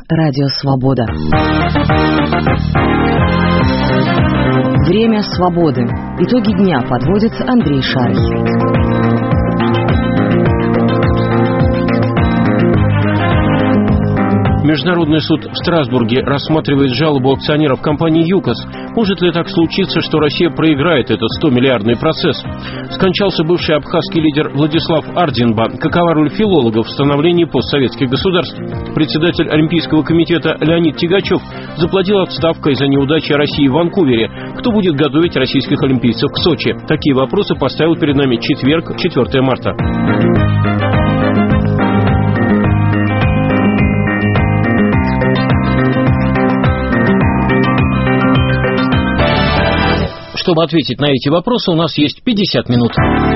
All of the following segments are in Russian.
Радио Свобода. Время свободы. Итоги дня подводит Андрей Шарый. Международный суд в Страсбурге рассматривает жалобу акционеров компании ЮКОС. Может ли так случиться, что Россия проиграет этот 100-миллиардный процесс? Скончался бывший абхазский лидер Владислав Ардинба. Какова роль филологов в становлении постсоветских государств? Председатель Олимпийского комитета Леонид Тягачев заплатил отставкой из-за неудачи России в Ванкувере. Кто будет готовить российских олимпийцев к Сочи? Такие вопросы поставил перед нами четверг, 4 марта. Чтобы ответить на эти вопросы, у нас есть 50 минут.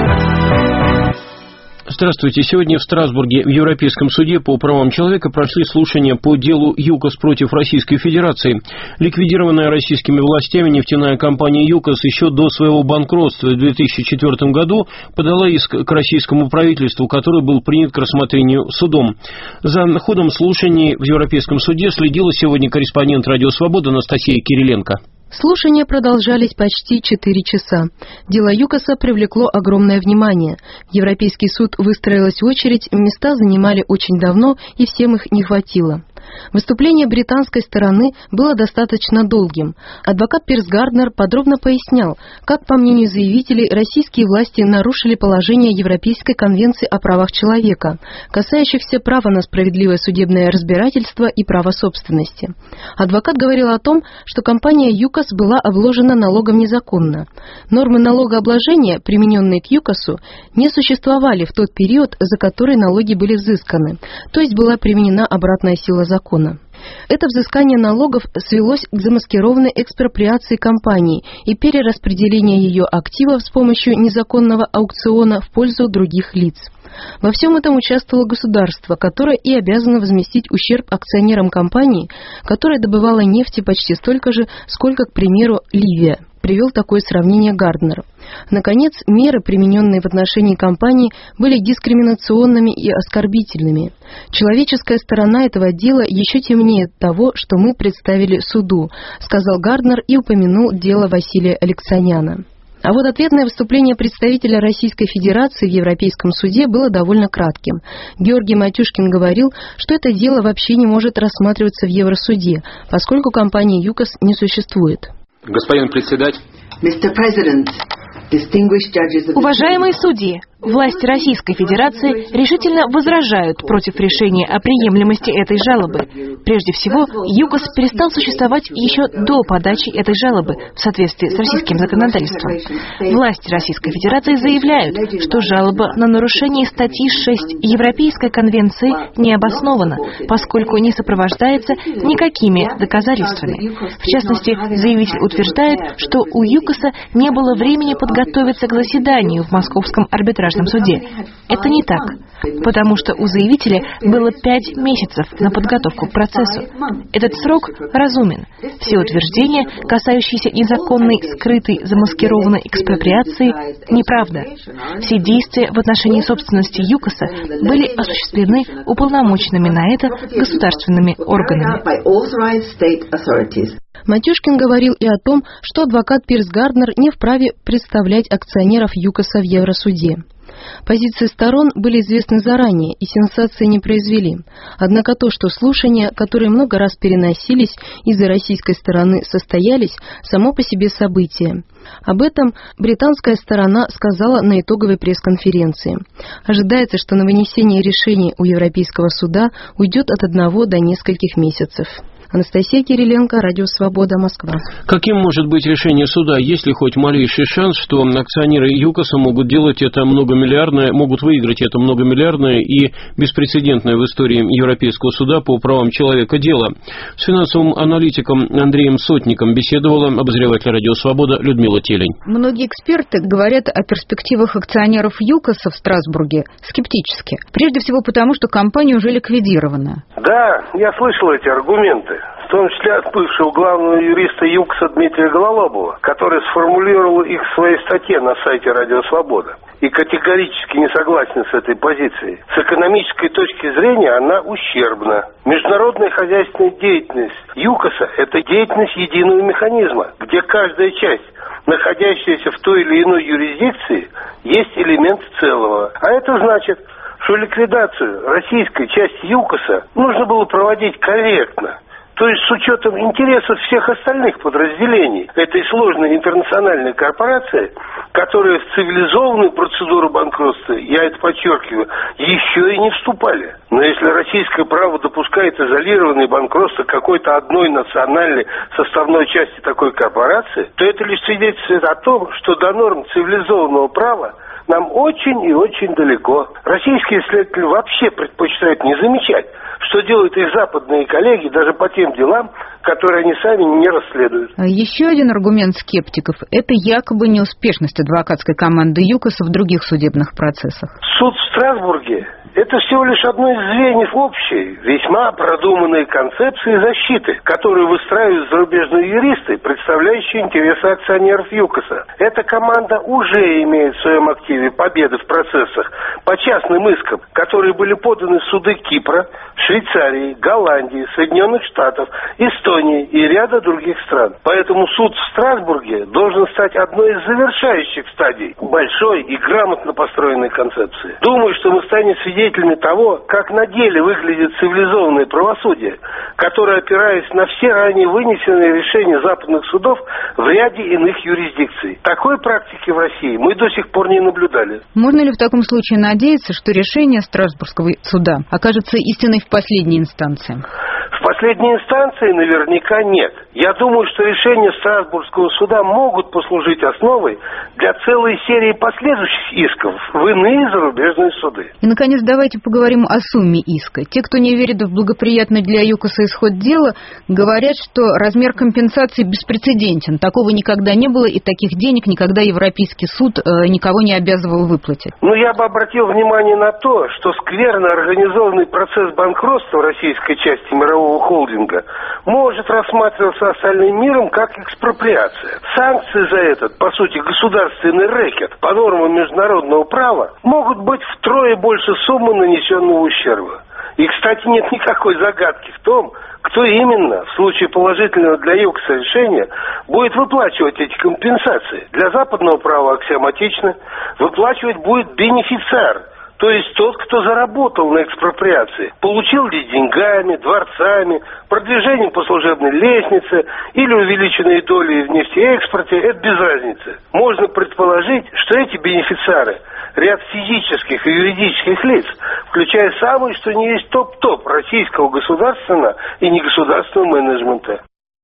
Здравствуйте. Сегодня в Страсбурге в Европейском суде по правам человека прошли слушания по делу ЮКОС против Российской Федерации. Ликвидированная российскими властями нефтяная компания ЮКОС еще до своего банкротства в 2004 году подала иск к российскому правительству, который был принят к рассмотрению судом. За ходом слушаний в Европейском суде следила сегодня корреспондент «Радио Свобода» Анастасия Кириленко. Слушания продолжались почти 4 часа. Дело ЮКОСа привлекло огромное внимание. В Европейский суд выстроилась очередь, места занимали очень давно, и всем их не хватило. Выступление британской стороны было достаточно долгим. Адвокат Пирс Гарднер подробно пояснял, как, по мнению заявителей, российские власти нарушили положение Европейской конвенции о правах человека, касающихся права на справедливое судебное разбирательство и права собственности. Адвокат говорил о том, что компания ЮКОС была обложена налогом незаконно. Нормы налогообложения, примененные к ЮКОСу, не существовали в тот период, за который налоги были взысканы, то есть была применена обратная сила закона. Это взыскание налогов свелось к замаскированной экспроприации компании и перераспределению ее активов с помощью незаконного аукциона в пользу других лиц. Во всем этом участвовало государство, которое и обязано возместить ущерб акционерам компании, которая добывала нефти почти столько же, сколько, к примеру, Ливия. Привел такое сравнение Гарднер. Наконец, меры, примененные в отношении компании, были дискриминационными и оскорбительными. Человеческая сторона этого дела еще темнее того, что мы представили суду, сказал Гарднер и упомянул дело Василия Алексаняна. А вот ответное выступление представителя Российской Федерации в Европейском суде было довольно кратким. Георгий Матюшкин говорил, что это дело вообще не может рассматриваться в Евросуде, поскольку компании ЮКОС не существует. Господин председатель. Уважаемые судьи, власти Российской Федерации решительно возражают против решения о приемлемости этой жалобы. Прежде всего, ЮКОС перестал существовать еще до подачи этой жалобы в соответствии с российским законодательством. Власти Российской Федерации заявляют, что жалоба на нарушение статьи 6 Европейской конвенции не обоснована, поскольку не сопровождается никакими доказательствами. В частности, заявитель утверждает, что у ЮКОСа не было времени подготовиться к заседанию в Московском арбитражном суде. Это не так, потому что у заявителя было 5 месяцев на подготовку к процессу. Этот срок разумен. Все утверждения, касающиеся незаконной, скрытой, замаскированной экспроприации, неправда. Все действия в отношении собственности ЮКОСа были осуществлены уполномоченными на это государственными органами. Матюшкин говорил и о том, что адвокат Пирс Гарднер не вправе представлять акционеров ЮКОСа в Евросуде. Позиции сторон были известны заранее и сенсации не произвели. Однако то, что слушания, которые много раз переносились из-за российской стороны, состоялись, само по себе событие. Об этом британская сторона сказала на итоговой пресс-конференции. Ожидается, что на вынесение решений у Европейского суда уйдет от 1 до нескольких месяцев. Анастасия Кириленко, Радио Свобода, Москва. Каким может быть решение суда? Есть ли хоть малейший шанс, что акционеры ЮКОСа могут делать это многомиллиардное, могут выиграть это многомиллиардное и беспрецедентное в истории Европейского суда по правам человека дело? С финансовым аналитиком Андреем Сотником беседовала обозреватель Радио Свобода Людмила Телень. Многие эксперты говорят о перспективах акционеров ЮКОСа в Страсбурге скептически. Прежде всего потому, что компания уже ликвидирована. Да, я слышал эти аргументы. в том числе от бывшего главного юриста ЮКОСа Дмитрия Гололобова, который сформулировал их в своей статье на сайте «Радио Свобода». И категорически не согласен с этой позицией. С экономической точки зрения она ущербна. Международная хозяйственная деятельность ЮКОСа – это деятельность единого механизма, где каждая часть, находящаяся в той или иной юрисдикции, есть элемент целого. А это значит, что ликвидацию российской части ЮКОСа нужно было проводить корректно. То есть с учетом интересов всех остальных подразделений этой сложной интернациональной корпорации, которые в цивилизованную процедуру банкротства, я это подчеркиваю, еще и не вступали. Но если российское право допускает изолированное банкротство какой-то одной национальной составной части такой корпорации, то это лишь свидетельствует о том, что до норм цивилизованного права нам очень и очень далеко. Российские исследователи вообще предпочитают не замечать, что делают их западные коллеги даже по тем делам, которые они сами не расследуют. Еще один аргумент скептиков – это якобы неуспешность адвокатской команды ЮКОСа в других судебных процессах. Суд в Страсбурге – это всего лишь одно из звеньев общей, весьма продуманной концепции защиты, которую выстраивают зарубежные юристы, представляющие интересы акционеров ЮКОСа. Эта команда уже имеет в своем активе победы в процессах по частным искам, которые были поданы в суды Кипра, Швейцарии, Голландии, Соединенных Штатов, Эстонии и ряда других стран. Поэтому суд в Страсбурге должен стать одной из завершающих стадий большой и грамотно построенной концепции. Думаю, что мы станем свидетелями того, как на деле выглядит цивилизованное правосудие, которое, опираясь на все ранее вынесенные решения западных судов в ряде иных юрисдикций. Такой практики в России мы до сих пор не наблюдали. Можно ли в таком случае надеяться, что решение Страсбургского суда окажется истиной в последней инстанции? В последней инстанции наверняка нет. Я думаю, что решения Страсбургского суда могут послужить основой для целой серии последующих исков в иные зарубежные суды. И, наконец, давайте поговорим о сумме иска. Те, кто не верит в благоприятный для ЮКОСа исход дела, говорят, что размер компенсации беспрецедентен. Такого никогда не было, и таких денег никогда Европейский суд никого не обязывал выплатить. Но я бы обратил внимание на то, что скверно организованный процесс банкротства российской части мирового холдинга может рассматриваться остальным миром как экспроприация. Санкции за этот, по сути, государственный рэкет по нормам международного права могут быть втрое больше суммы нанесенного ущерба. И, кстати, нет никакой загадки в том, кто именно в случае положительного для ЮКОСа решения будет выплачивать эти компенсации. Для западного права аксиоматично выплачивать будет бенефициар, то есть тот, кто заработал на экспроприации, получил ли деньгами, дворцами, продвижением по служебной лестнице или увеличенной долей в нефтеэкспорте, это без разницы. Можно предположить, что эти бенефициары – ряд физических и юридических лиц, включая самые, что ни есть топ-топ российского государственного и негосударственного менеджмента.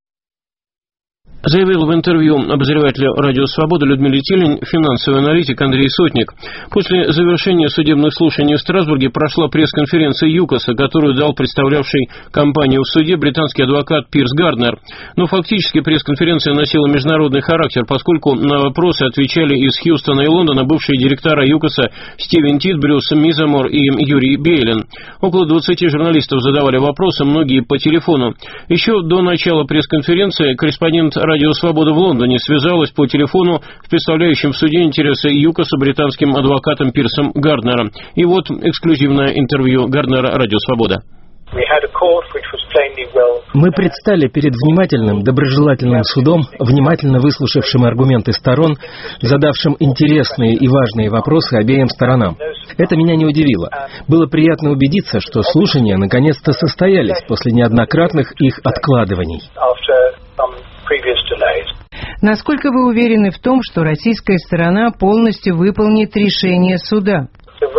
Заявил в интервью обозревателю «Радио Свобода» Людмиле Тилень финансовый аналитик Андрей Сотник. После завершения судебных слушаний в Страсбурге прошла пресс-конференция ЮКОСа, которую дал представлявший компанию в суде британский адвокат Пирс Гарднер. Но фактически пресс-конференция носила международный характер, поскольку на вопросы отвечали из Хьюстона и Лондона бывшие директора ЮКОСа Стивен Тит, Брюс Мизамор и Юрий Бейлин. Около 20 журналистов задавали вопросы, многие по телефону. Еще до начала пресс-конференции корреспондент «Радио Свобода» в Лондоне связалась по телефону с представляющим в суде интересы ЮКОСа британским адвокатом Пирсом Гарднером. И вот эксклюзивное интервью Гарднера «Радио Свобода». Мы предстали перед внимательным, доброжелательным судом, внимательно выслушавшим аргументы сторон, задавшим интересные и важные вопросы обеим сторонам. Это меня не удивило. Было приятно убедиться, что слушания наконец-то состоялись после неоднократных их откладываний. Насколько вы уверены в том, что российская сторона полностью выполнит решение суда?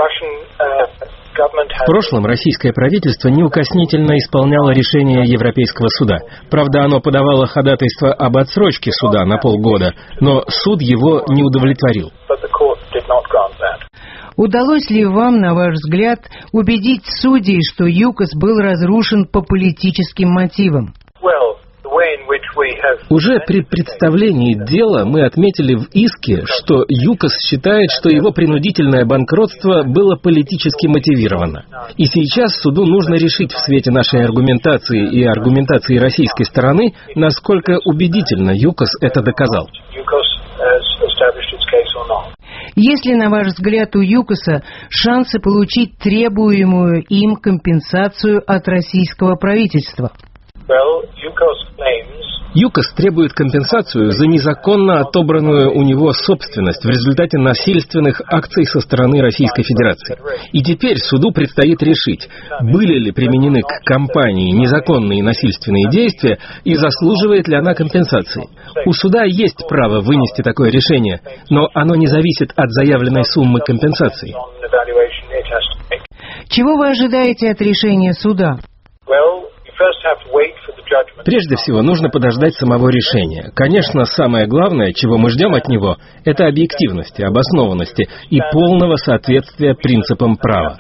В прошлом российское правительство неукоснительно исполняло решение Европейского суда. Правда, оно подавало ходатайство об отсрочке суда на полгода, но суд его не удовлетворил. Удалось ли вам, на ваш взгляд, убедить судей, что ЮКОС был разрушен по политическим мотивам? Уже при представлении дела мы отметили в иске, что ЮКОС считает, что его принудительное банкротство было политически мотивировано. И сейчас суду нужно решить в свете нашей аргументации и аргументации российской стороны, насколько убедительно ЮКОС это доказал. Есть ли, на ваш взгляд, у ЮКОСа шансы получить требуемую им компенсацию от российского правительства? ЮКОС требует компенсацию за незаконно отобранную у него собственность в результате насильственных акций со стороны Российской Федерации. И теперь суду предстоит решить, были ли применены к компании незаконные насильственные действия и заслуживает ли она компенсации. У суда есть право вынести такое решение, но оно не зависит от заявленной суммы компенсации. Чего вы ожидаете от решения суда? Прежде всего, нужно подождать самого решения. Конечно, самое главное, чего мы ждем от него, это объективности, обоснованности и полного соответствия принципам права.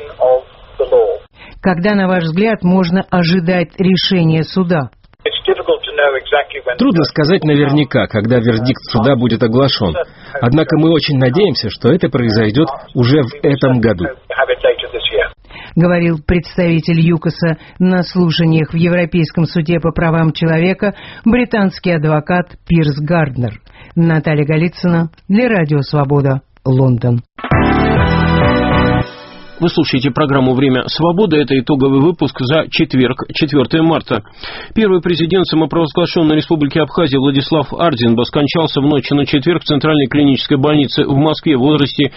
Когда, на ваш взгляд, можно ожидать решения суда? Трудно сказать наверняка, когда вердикт суда будет оглашен. Однако мы очень надеемся, что это произойдет уже в этом году. Говорил представитель ЮКОСа на слушаниях в Европейском суде по правам человека британский адвокат Пирс Гарднер. Наталья Голицына для Радио Свобода, Лондон. Вы слушаете программу «Время свободы». Это итоговый выпуск за четверг, 4 марта. Первый президент самопровозглашенной республики Абхазия Владислав Ардинба скончался в ночь на четверг в Центральной клинической больнице в Москве в возрасте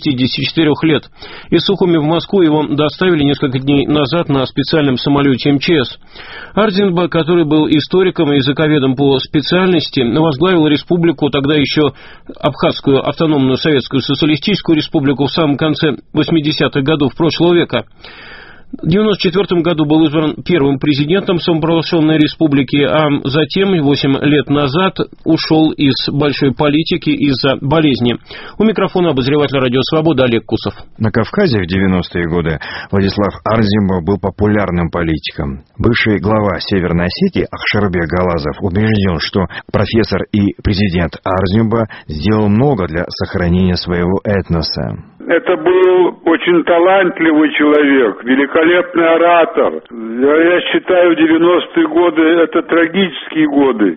64 лет. Из Сухуми в Москву его доставили несколько дней назад на специальном самолете МЧС. Ардинба, который был историком и языковедом по специальности, возглавил республику, тогда еще Абхазскую автономную советскую социалистическую республику, в самом конце 80-х годов прошлого века. В 1994 году был избран первым президентом самопровозглашенной республики, а затем, 8 лет назад, ушел из большой политики из-за болезни. У микрофона обозреватель Радио Свобода Олег Кусов. На Кавказе в 90-е годы Владислав Ардинба был популярным политиком. Бывший глава Северной Осетии Ахшарбек Галазов убежден, что профессор и президент Ардинба сделал много для сохранения своего этноса. Это был очень талантливый человек, великолепный оратор. Я считаю, 90-е годы – это трагические годы.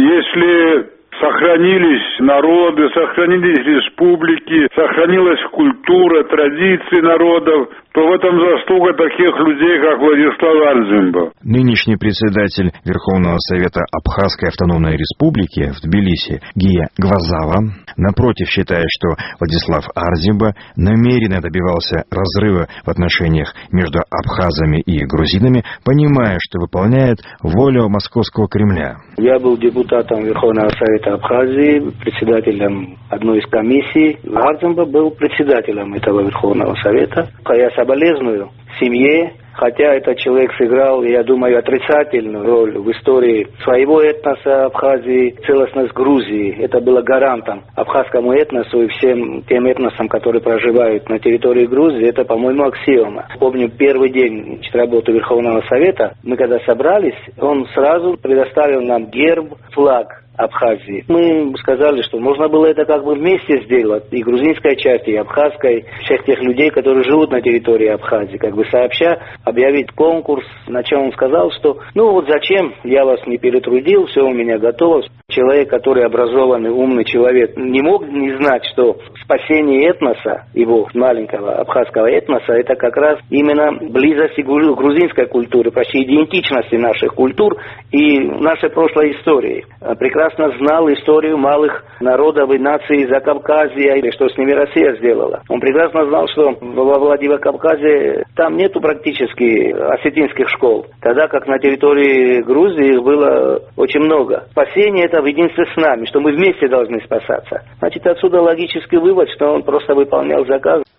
Если сохранились народы, сохранились республики, сохранилась культура, традиции народов, то в этом заслуга таких людей, как Владислав Ардинба. Нынешний председатель Верховного Совета Абхазской автономной республики в Тбилиси Гия Гвазава, напротив, считает, что Владислав Ардинба намеренно добивался разрыва в отношениях между абхазами и грузинами, понимая, что выполняет волю Московского Кремля. Я был депутатом Верховного Совета Абхазии, председателем одной из комиссий. Ардинба был председателем этого Верховного Совета. Я соболезную семье, хотя этот человек сыграл, я думаю, отрицательную роль в истории своего этноса Абхазии, целостность Грузии. Это было гарантом абхазскому этносу и всем тем этносам, которые проживают на территории Грузии. Это, по-моему, аксиома. Помню, первый день работы Верховного Совета, мы когда собрались, он сразу предоставил нам герб, флаг Абхазии. Мы сказали, что можно было это как бы вместе сделать, и грузинской части, и абхазской, всех тех людей, которые живут на территории Абхазии, как бы сообща объявить конкурс. На чем он сказал, что вот зачем, я вас не перетрудил, все у меня готово. Человек, который образованный, умный человек, не мог не знать, что спасение этноса, его маленького абхазского этноса, это как раз именно близость к грузинской культуре, почти идентичности наших культур и нашей прошлой истории. Прекрасно знал историю малых народов и наций Закавказья, и что с ними Россия сделала. Он прекрасно знал, что во Владикавказе там нету практически осетинских школ, тогда как на территории Грузии их было очень много. Спасение это в единстве с нами, что мы вместе должны спасаться. Значит, отсюда логический вывод, что он просто выполнял заказ.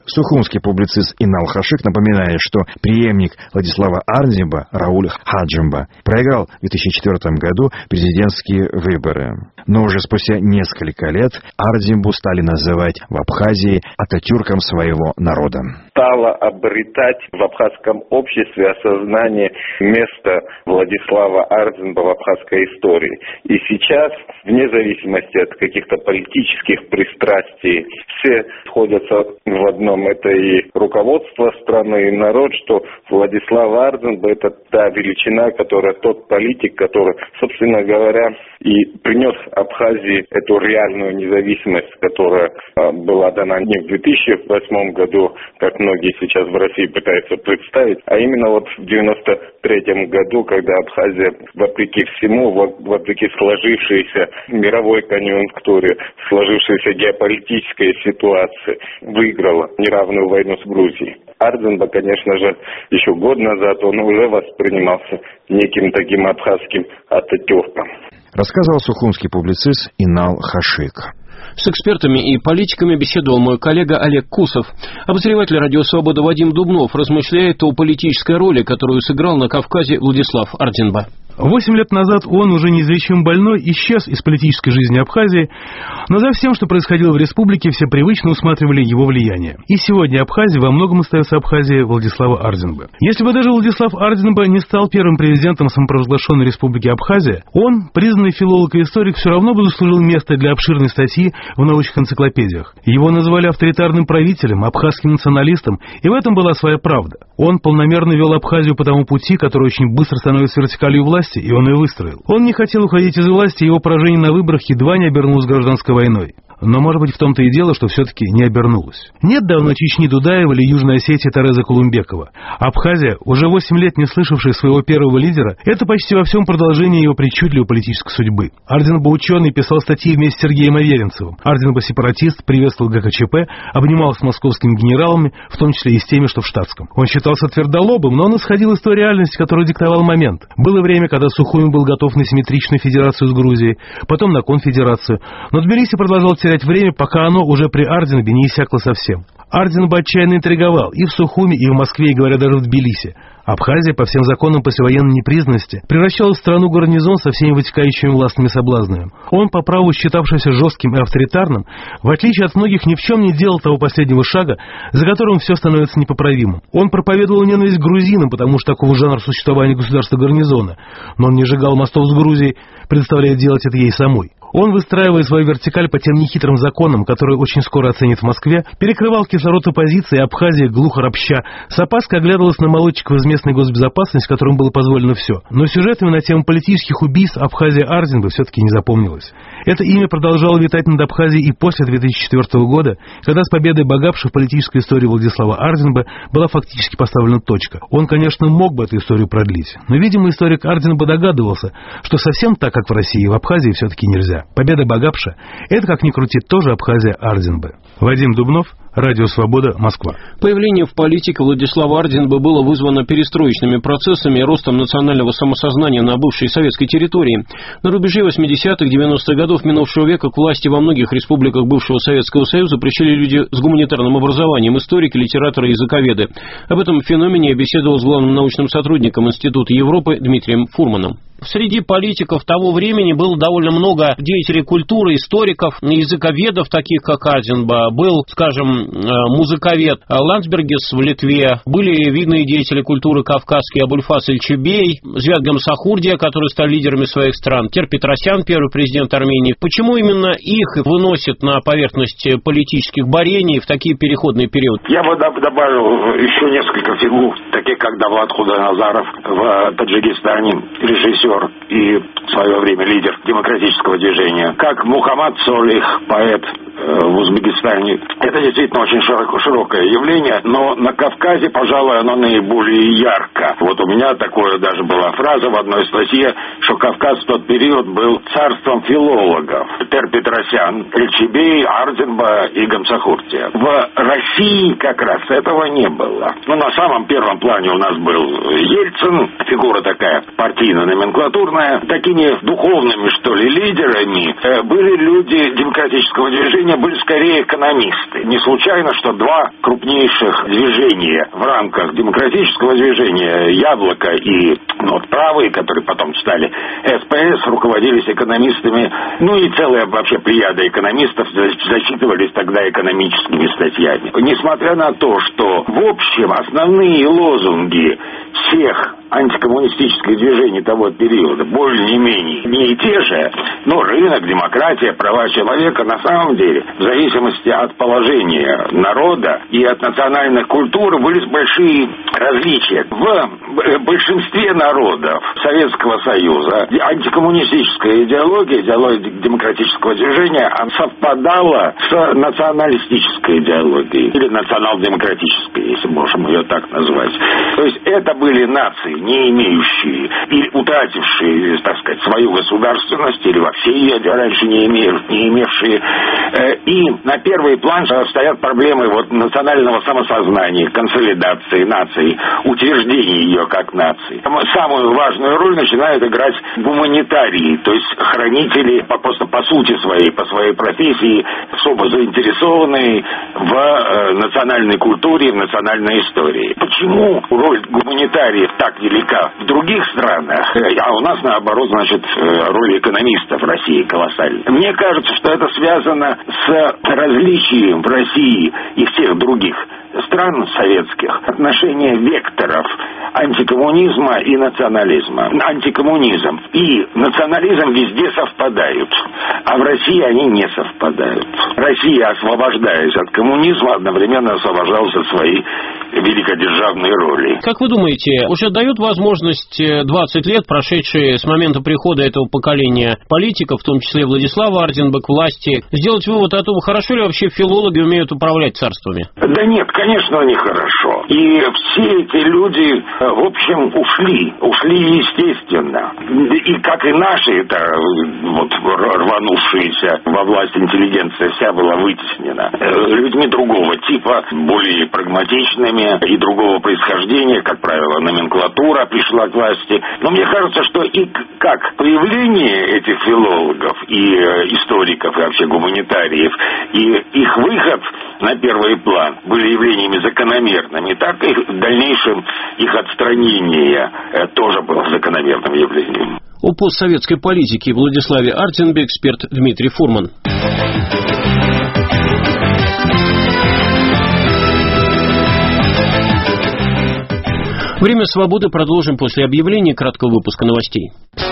Сухумский публицист Инал Хашик напоминает, что преемник Владислава Арзимба, Рауль Хаджимба, проиграл в 2004 году президентские выборы. Но уже спустя несколько лет Арзимбу стали называть в Абхазии Ататюрком своего народа. Стало обретать в абхазском обществе осознание места Владислава Арзимба в абхазской истории. И сейчас, вне зависимости от каких-то политических пристрастий, все сходятся в одном. Это и руководство страны, и народ, что Владислав Арзимба — это та величина, тот политик, который, собственно говоря, и принес Абхазии эту реальную независимость, которая была дана не в 2008 году, как многие сейчас в России пытаются представить, а именно вот в 1993 году, когда Абхазия, вопреки всему, вопреки сложившейся мировой конъюнктуре, сложившейся геополитической ситуации, выиграла неравную войну с Грузией. Арзимба, конечно же, еще год назад он уже воспринимался неким таким абхазским Ататюрком. Рассказывал сухумский публицист Инал Хашик. С экспертами и политиками беседовал мой коллега Олег Кусов. Обозреватель «Радио Свобода» Вадим Дубнов размышляет о политической роли, которую сыграл на Кавказе Владислав Арзимба. 8 лет назад он, уже неизлечимо больной, исчез из политической жизни Абхазии, но за всем, что происходило в республике, все привычно усматривали его влияние. И сегодня Абхазия во многом остается Абхазией Владислава Арзимбы. Если бы даже Владислав Арзимба не стал первым президентом самопровозглашенной республики Абхазия, он, признанный филолог и историк, все равно бы заслужил место для обширной статьи в научных энциклопедиях. Его называли авторитарным правителем, абхазским националистом, и в этом была своя правда. Он полномерно вел Абхазию по тому пути, который очень быстро становится вертикалью власти, и он ее выстроил. Он не хотел уходить из власти, и его поражение на выборах едва не обернулось гражданской войной. Но, может быть, в том-то и дело, что все-таки не обернулось. Нет давно Чечни Дудаева или Южной Осетии Терезы Кулумбекова. Абхазия, уже 8 лет не слышавшая своего первого лидера, это почти во всем продолжение его причудливой политической судьбы. Арзимба ученый писал статьи вместе с Сергеем Аверинцевым. Арзимба сепаратист, приветствовал ГКЧП, обнимался с московскими генералами, в том числе и с теми, что в штатском. Он считался твердолобым, но он исходил из той реальности, которую диктовал момент. Было время, когда Сухуми был готов на симметричную федерацию с Грузией, потом на конфедерацию, но Тбилиси продолжал терять время, пока оно уже при Арзимбе не иссякло совсем. Арзимба отчаянно интриговал и в Сухуми, и в Москве, и, говоря, даже в Тбилиси. Абхазия, по всем законам послевоенной непризнанности, превращалась в страну гарнизон со всеми вытекающими властными соблазнами. Он, по праву считавшийся жестким и авторитарным, в отличие от многих, ни в чем не делал того последнего шага, за которым все становится непоправимым. Он проповедовал ненависть к грузинам, потому что такого жанра существования государства гарнизона, но он не сжигал мостов с Грузией, предоставляя делать это ей самой. Он, выстраивая свою вертикаль по тем нехитрым законам, которые очень скоро оценит в Москве, перекрывал кислород оппозиции, и Абхазия, глухо ропща, с опаской оглядывалась на молодчиков из местной госбезопасности, которым было позволено все. Но сюжетами на тему политических убийств Абхазия Арзимбы все-таки не запомнилась. Это имя продолжало витать над Абхазией и после 2004 года, когда с победой Багапши в политической истории Владислава Арзимбы была фактически поставлена точка. Он, конечно, мог бы эту историю продлить, но, видимо, историк Арзимбы догадывался, что совсем так, как в России, в Абхазии все-таки нельзя. Победа Багапша – это, как ни крути, тоже Абхазия Арзимбы. Вадим Дубнов, Радио Свобода, Москва. Появление в политике Владислава Арзимбы было вызвано перестроечными процессами и ростом национального самосознания на бывшей советской территории. На рубеже 80-х, 90-х годов минувшего века к власти во многих республиках бывшего Советского Союза пришли люди с гуманитарным образованием, историки, литераторы и языковеды. Об этом феномене я беседовал с главным научным сотрудником Института Европы Дмитрием Фурманом. Среди политиков того времени было довольно много деятелей культуры, историков, языковедов, таких как Арзимба. Был, скажем, музыковед Ландсбергис в Литве. Были видные деятели культуры кавказские Абульфас Эльчебей, Звят Гамсахурдия, которые стали лидерами своих стран, Тер Петросян, первый президент Армении. Почему именно их выносят на поверхность политических борений в такие переходные периоды? Я бы добавил еще несколько фигур, таких как Давлат Худаназаров в Таджикистане, режиссер и в свое время лидер демократического движения, как Мухаммад Солих, поэт в Узбекистане. Это действительно очень широкое явление, но на Кавказе, пожалуй, оно наиболее ярко. Вот у меня такое даже была фраза в одной статье, что Кавказ в тот период был царством филологов. Тер Петросян, Эльчебей, Арзимба и Гамсахурдия. В России как раз этого не было. Ну, на самом первом плане у нас был Ельцин, фигура такая партийно-номенклатурная. Такими духовными, что ли, лидерами были люди демократического движения, были скорее экономисты. Не случайно, что два крупнейших движения в рамках демократического движения, «Яблоко» и правые, которые потом стали СПС, руководились экономистами, и целая вообще плеяда экономистов зачитывались тогда экономическими статьями. Несмотря на то, что в общем основные лозунги всех антикоммунистических движений того периода более-менее не и те же, но рынок, демократия, права человека, на самом деле, в зависимости от положения народа и от национальных культур, были большие различия. В большинстве народов Советского Союза антикоммунистическая идеология демократического движения совпадала с националистической идеологией, или национал-демократической, если можем ее так назвать. То есть это были нации, не имеющие или утратившие, так сказать, свою государственность, или вообще ее раньше не имевшие. И на первый план стоят проблемы национального самосознания, консолидации нации, утверждения ее как нации. Самую важную роль начинают играть гуманитарии, то есть хранители просто по сути своей, по своей профессии, особо заинтересованные в национальной культуре, в национальной истории. Почему роль гуманитариев так велика в других странах, а у нас, наоборот, роль экономистов в России колоссальна? Мне кажется, что это связано с различием в России и всех других стран советских отношения векторов антикоммунизма и национализма. Антикоммунизм и национализм везде совпадают, а в России они не совпадают. Россия, освобождаясь от коммунизма, одновременно освобождалась от своей великодержавной роли. Как вы думаете, уже дают возможность 20 лет, прошедшие с момента прихода этого поколения политиков, в том числе Владислава Арденба, к власти, сделать вывод о том, хорошо ли вообще филологи умеют управлять царствами? Да нет, конечно, нехорошо. И все эти люди, в общем, ушли естественно. И как и наши, это рванувшиеся во власть интеллигенция вся была вытеснена людьми другого типа, более прагматичными и другого происхождения, как правило, номенклатура пришла к власти. Но мне кажется, что и как появление этих филологов и историков, и вообще гуманитариев, и их выход на первый план были явлениями закономерными, так и в дальнейшем их отстранение тоже было закономерным явлением. О постсоветской политике Владиславе Арденбе эксперт Дмитрий Фурман. Время свободы продолжим после объявления краткого выпуска новостей.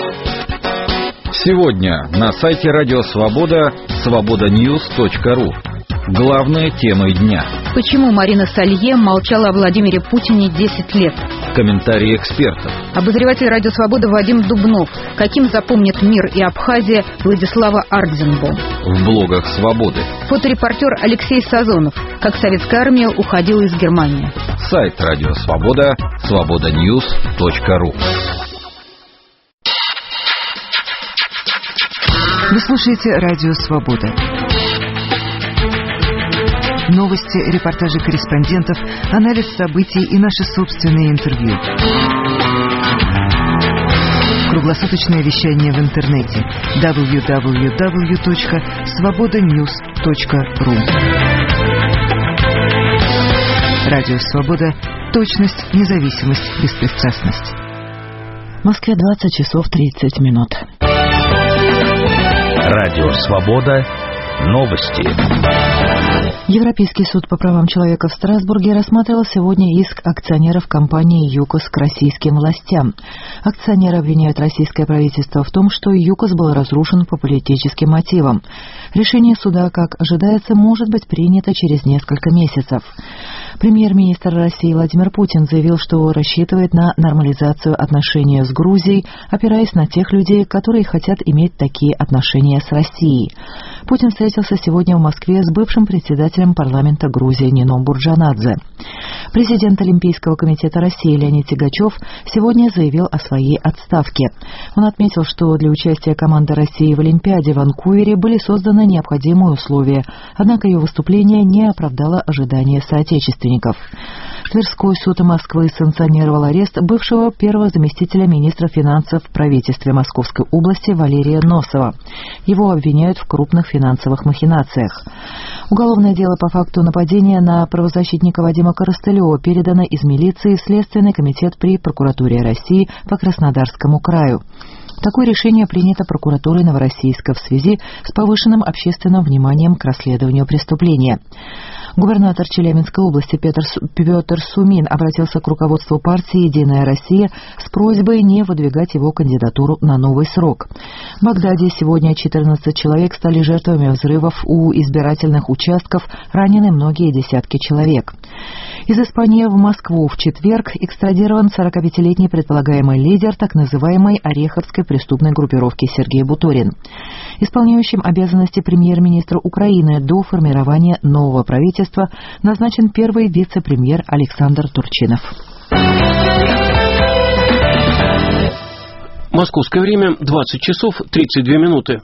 Сегодня на сайте Радио Свобода свободаnews.ru. Главные темы дня. Почему Марина Салье молчала о Владимире Путине 10 лет? Комментарии экспертов. Обозреватель Радио Свобода Вадим Дубнов. Каким запомнит мир и Абхазия Владислава Арденбо? В блогах Свободы. Фоторепортер Алексей Сазонов. Как советская армия уходила из Германии. Сайт Радио Свобода свободаnews.ru. Вы слушаете Радио Свобода. Новости, репортажи корреспондентов, анализ событий и наши собственные интервью. Круглосуточное вещание в интернете www.svobodanews.ru. Радио Свобода. Точность, независимость, беспристрастность. В Москве 20 часов 30 минут. Радио Свобода. Новости. Европейский суд по правам человека в Страсбурге рассматривал сегодня иск акционеров компании «ЮКОС» к российским властям. Акционеры обвиняют российское правительство в том, что «ЮКОС» был разрушен по политическим мотивам. Решение суда, как ожидается, может быть принято через несколько месяцев. Премьер-министр России Владимир Путин заявил, что рассчитывает на нормализацию отношений с Грузией, опираясь на тех людей, которые хотят иметь такие отношения с Россией. Путин встретился встретился сегодня в Москве с бывшим председателем парламента Грузии Нином Бурджанадзе. Президент Олимпийского комитета России Леонид Тягачев сегодня заявил о своей отставке. Он отметил, что для участия команды России в Олимпиаде в Ванкувере были созданы необходимые условия, однако ее выступление не оправдало ожидания соотечественников. Тверской суд Москвы санкционировал арест бывшего первого заместителя министра финансов в правительстве Московской области Валерия Носова. Его обвиняют в крупных финансовых махинациях. Уголовное дело по факту нападения на правозащитника Вадима Коростылева передано из милиции в Следственный комитет при прокуратуре России по Краснодарскому краю. Такое решение принято прокуратурой Новороссийска в связи с повышенным общественным вниманием к расследованию преступления. Губернатор Челябинской области Петр Сумин обратился к руководству партии «Единая Россия» с просьбой не выдвигать его кандидатуру на новый срок. В Багдаде сегодня 14 человек стали жертвами взрывов у избирательных участков, ранены многие десятки человек. Из Испании в Москву в четверг экстрадирован 45-летний предполагаемый лидер так называемой Ореховской преступной группировки Сергей Буторин. Исполняющим обязанности премьер-министра Украины до формирования нового правительства назначен первый вице-премьер Александр Турчинов. Московское время 20 часов 32 минуты.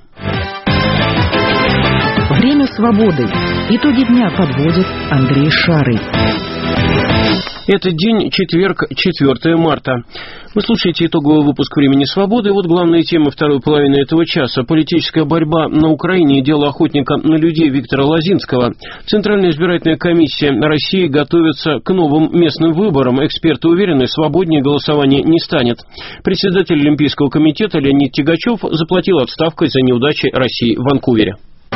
Время свободы. Итоги дня подводит Андрей Шарый. Это день, четверг, 4 марта. Вы слушаете итоговый выпуск «Времени свободы». И вот главные темы второй половины этого часа. Политическая борьба на Украине и дело охотника на людей Виктора Лозинского. Центральная избирательная комиссия России готовится к новым местным выборам. Эксперты уверены, свободнее голосование не станет. Председатель Олимпийского комитета Леонид Тягачев заплатил отставкой за неудачи России в Ванкувере.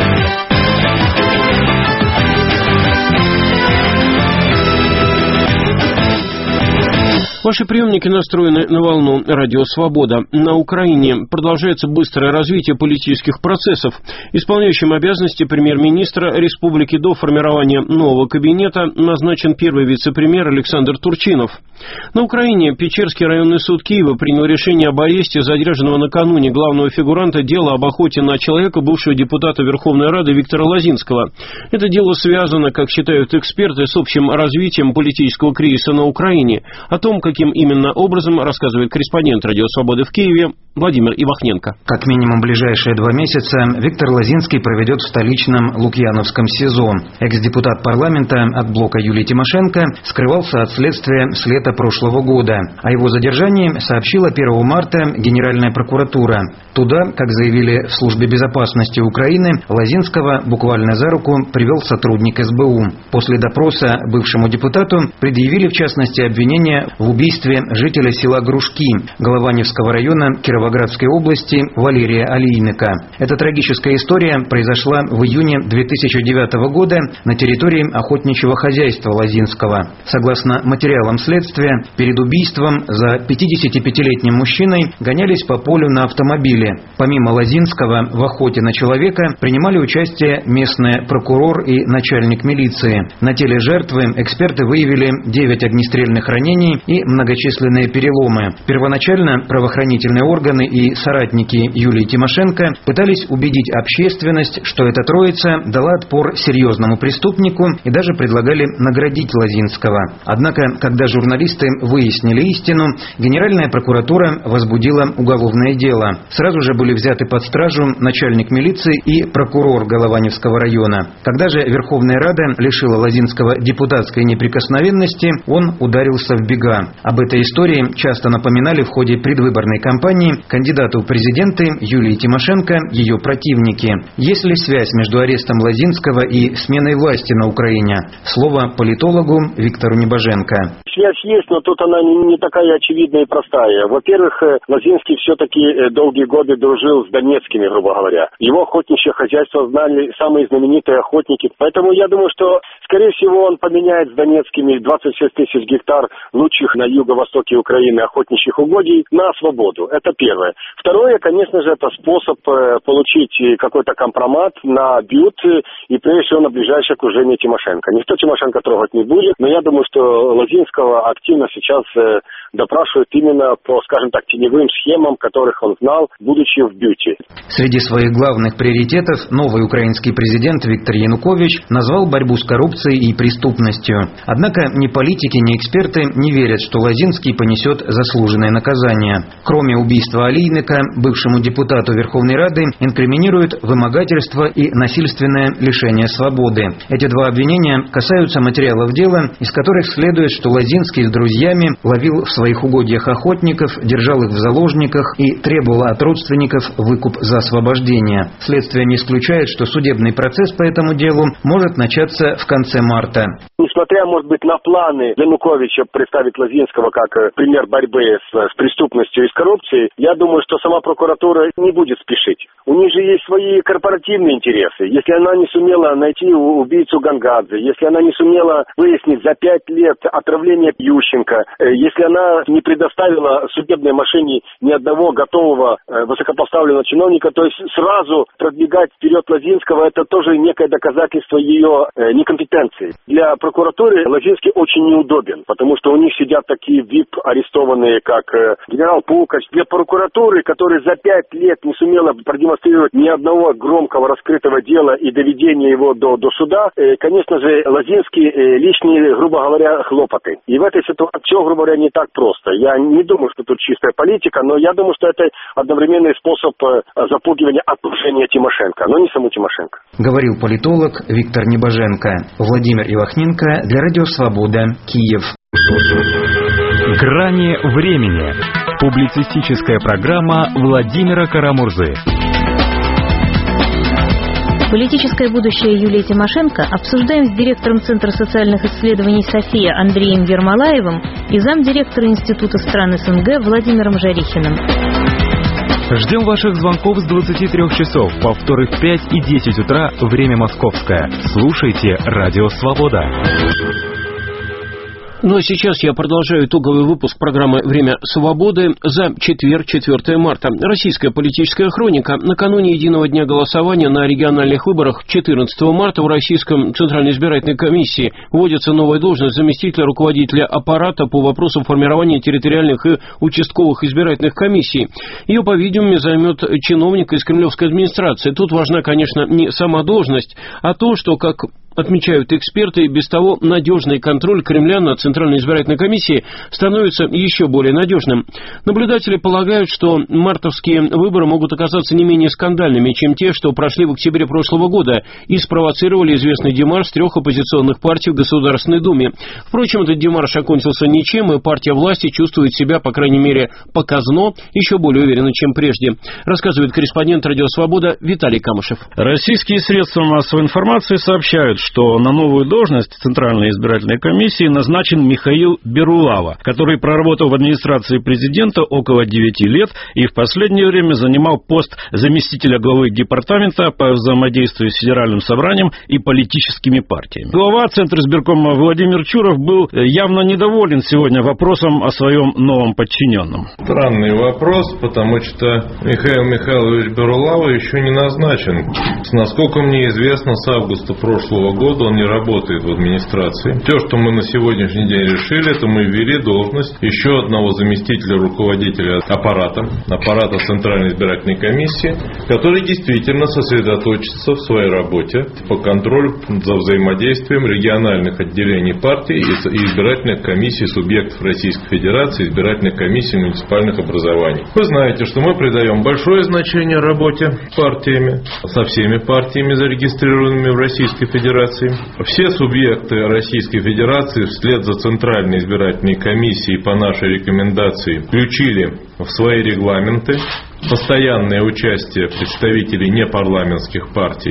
Ваши приемники настроены на волну «Радио Свобода». На Украине продолжается быстрое развитие политических процессов. Исполняющим обязанности премьер-министра республики до формирования нового кабинета назначен первый вице-премьер Александр Турчинов. На Украине Печерский районный суд Киева принял решение об аресте задержанного накануне главного фигуранта дела об охоте на человека, бывшего депутата Верховной Рады Виктора Лозинского. Это дело связано, как считают эксперты, с общим развитием политического кризиса на Украине. О том, каким именно образом, рассказывает корреспондент «Радио Свободы» в Киеве Владимир Ивахненко. Как минимум ближайшие 2 месяца Виктор Лозинский проведет в столичном Лукьяновском СИЗО. Экс-депутат парламента от блока Юлии Тимошенко скрывался от следствия с лета прошлого года. О его задержании сообщила 1 марта Генеральная прокуратура. Туда, как заявили в Службе безопасности Украины, Лозинского буквально за руку привел сотрудник СБУ. После допроса бывшему депутату предъявили в частности обвинения в убийстве жителя села Грушки Голованевского района Кировоградской области Валерия Алейника. Эта трагическая история произошла в июне 2009 года на территории охотничьего хозяйства Лозинского. Согласно материалам следствия, перед убийством за 55-летним мужчиной гонялись по полю на автомобиле. Помимо Лозинского в охоте на человека принимали участие местный прокурор и начальник милиции. На теле жертвы эксперты выявили 9 огнестрельных ранений и многочисленные переломы. Первоначально правоохранительные органы и соратники Юлии Тимошенко пытались убедить общественность, что эта троица дала отпор серьезному преступнику и даже предлагали наградить Лозинского. Однако, когда журналисты выяснили истину, Генеральная прокуратура возбудила уголовное дело. Сразу же были взяты под стражу начальник милиции и прокурор Голованевского района. Когда же Верховная Рада лишила Лозинского депутатской неприкосновенности, он ударился в бега. Об этой истории часто напоминали в ходе предвыборной кампании кандидату в президенты Юлии Тимошенко, ее противники. Есть ли связь между арестом Лозинского и сменой власти на Украине? Слово политологу Виктору Небоженко. Связь есть, но тут она не такая очевидная и простая. Во-первых, Лозинский все-таки долгие годы дружил с донецкими, грубо говоря. Его охотничье хозяйство знали самые знаменитые охотники. Поэтому я думаю, что, скорее всего, он поменяет с донецкими 26 тысяч гектар лучших на юго-востоке Украины охотничьих угодий на свободу. Это первое. первое. Второе, конечно же, это способ получить какой-то компромат на бют и, прежде всего, на ближайшее окружение Тимошенко. Никто Тимошенко трогать не будет, но я думаю, что Лозинского активно сейчас допрашивают именно по, скажем так, теневым схемам, которых он знал, будучи в бюте. Среди своих главных приоритетов новый украинский президент Виктор Янукович назвал борьбу с коррупцией и преступностью. Однако ни политики, ни эксперты не верят, что Лозинский понесет заслуженное наказание. Кроме убийства Олейника, бывшему депутату Верховной Рады инкриминируют вымогательство и насильственное лишение свободы. Эти два обвинения касаются материалов дела, из которых следует, что Лозинский с друзьями ловил в своих угодьях охотников, держал их в заложниках и требовал от родственников выкуп за освобождение. Следствие не исключает, что судебный процесс по этому делу может начаться в конце марта. Несмотря, может быть, на планы Януковича представить Лозинского как пример борьбы с преступностью и с коррупцией, я думаю, что сама прокуратура не будет спешить. У них же есть свои корпоративные интересы. Если она не сумела найти убийцу Гангадзе, если она не сумела выяснить за 5 лет отравление Ющенко, если она не предоставила судебной машине ни одного готового высокопоставленного чиновника, то есть сразу продвигать вперед Лозинского, это тоже некое доказательство ее некомпетенции. Для прокуратуры Лозинский очень неудобен, потому что у них сидят такие VIP-арестованные, как генерал Пукач. Для прокуратуры, которая за 5 лет не сумела продемонстрировать ни одного громкого раскрытого дела и доведения его до суда, конечно же, Лозинский лишние, грубо говоря, хлопоты. И в этой ситуации все, грубо говоря, не так просто. Я не думаю, что тут чистая политика, но я думаю, что это одновременный способ запугивания окружения Тимошенко, но не саму Тимошенко. Говорил политолог Виктор Небоженко. Владимир Ивахненко для Радио Свобода, Киев. Грани времени. Публицистическая программа Владимира Карамурзы. Политическое будущее Юлии Тимошенко обсуждаем с директором Центра социальных исследований «София» Андреем Ермолаевым и замдиректора Института стран СНГ Владимиром Жарихиным. Ждем ваших звонков с 23 часов, повторы в 5 и 10 утра, время московское. Слушайте «Радио Свобода». Ну а сейчас я продолжаю итоговый выпуск программы «Время свободы» за четверг, 4 марта. Российская политическая хроника. Накануне единого дня голосования на региональных выборах 14 марта в Российском Центральной избирательной комиссии вводится новая должность заместителя руководителя аппарата по вопросам формирования территориальных и участковых избирательных комиссий. Ее, по-видимому, займет чиновник из кремлевской администрации. Тут важна, конечно, не сама должность, а то, что, как отмечают эксперты, без того надежный контроль Кремля над Центральной избирательной комиссией становится еще более надежным. Наблюдатели полагают, что мартовские выборы могут оказаться не менее скандальными, чем те, что прошли в октябре прошлого года и спровоцировали известный демарш 3 оппозиционных партий в Государственной Думе. Впрочем, этот демарш окончился ничем, и партия власти чувствует себя, по крайней мере, показно, еще более уверенно, чем прежде, рассказывает корреспондент «Радио Свобода» Виталий Камышев. Российские средства массовой информации сообщают, что на новую должность Центральной избирательной комиссии назначен Михаил Берулава, который проработал в администрации президента около 9 лет и в последнее время занимал пост заместителя главы департамента по взаимодействию с Федеральным собранием и политическими партиями. Глава Центризбиркома Владимир Чуров был явно недоволен сегодня вопросом о своем новом подчиненном. Странный вопрос, потому что Михаил Михайлович Берулава еще не назначен. Насколько мне известно, с августа прошлого года он не работает в администрации. Все, что мы на сегодняшний день решили, это мы ввели должность еще одного заместителя руководителя аппарата Центральной избирательной комиссии, который действительно сосредоточится в своей работе по контролю за взаимодействием региональных отделений партий и избирательных комиссий субъектов Российской Федерации, избирательных комиссий муниципальных образований. Вы знаете, что мы придаем большое значение работе партиями, со всеми партиями, зарегистрированными в Российской Федерации. Все субъекты Российской Федерации вслед за Центральной избирательной комиссией по нашей рекомендации включили в свои регламенты постоянное участие представителей непарламентских партий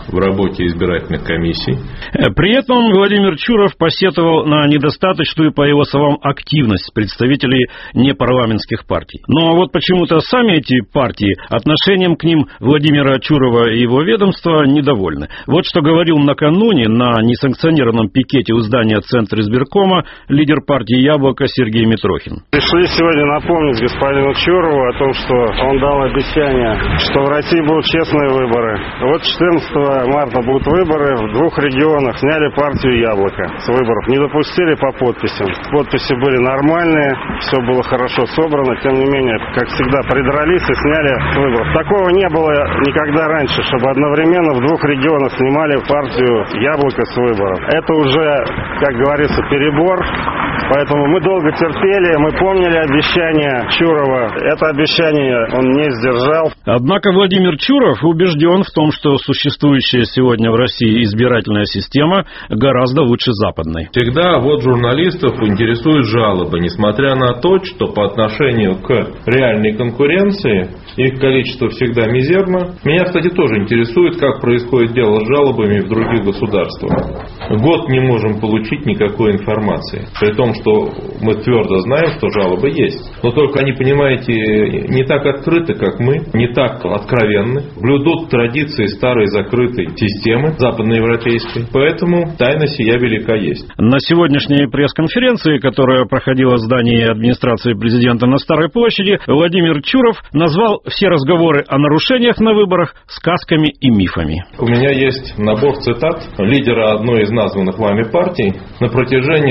в работе избирательных комиссий. При этом Владимир Чуров посетовал на недостаточную, по его словам, активность представителей непарламентских партий. Но вот почему-то сами эти партии отношением к ним Владимира Чурова и его ведомства недовольны. Вот что говорил накануне на несанкционированном пикете у здания Центра избиркома лидер партии «Яблоко» Сергей Митрохин. Решили сегодня напомнить господину Чурову о том, что он дал обещание, что в России будут честные выборы. Вот 14 марта будут выборы в 2 регионах. Сняли партию «Яблоко» с выборов. Не допустили по подписям. Подписи были нормальные, все было хорошо собрано. Тем не менее, как всегда, придрались и сняли с выборов. Такого не было никогда раньше, чтобы одновременно в 2 регионах снимали партию «Яблоко» с выборов. Это уже, как говорится, перебор. Поэтому мы долго терпели, мы помнили обещание Чурова. Это обещание он не сдержал. Однако Владимир Чуров убежден в том, что существующая сегодня в России избирательная система гораздо лучше западной. Всегда вот журналистов интересуют жалобы, несмотря на то, что по отношению к реальной конкуренции их количество всегда мизерно. Меня, кстати, тоже интересует, как происходит дело с жалобами в других государствах. Год не можем получить никакой информации. При том, что мы твердо знаем, что жалобы есть. Но только они, понимаете, не так открыты, как мы, не так откровенны. Блюдут традиции старой закрытой системы западноевропейской. Поэтому тайна сия велика есть. На сегодняшней пресс-конференции, которая проходила в здании администрации президента на Старой площади, Владимир Чуров назвал все разговоры о нарушениях на выборах сказками и мифами. У меня есть набор цитат лидера одной из названных вами партий на протяжении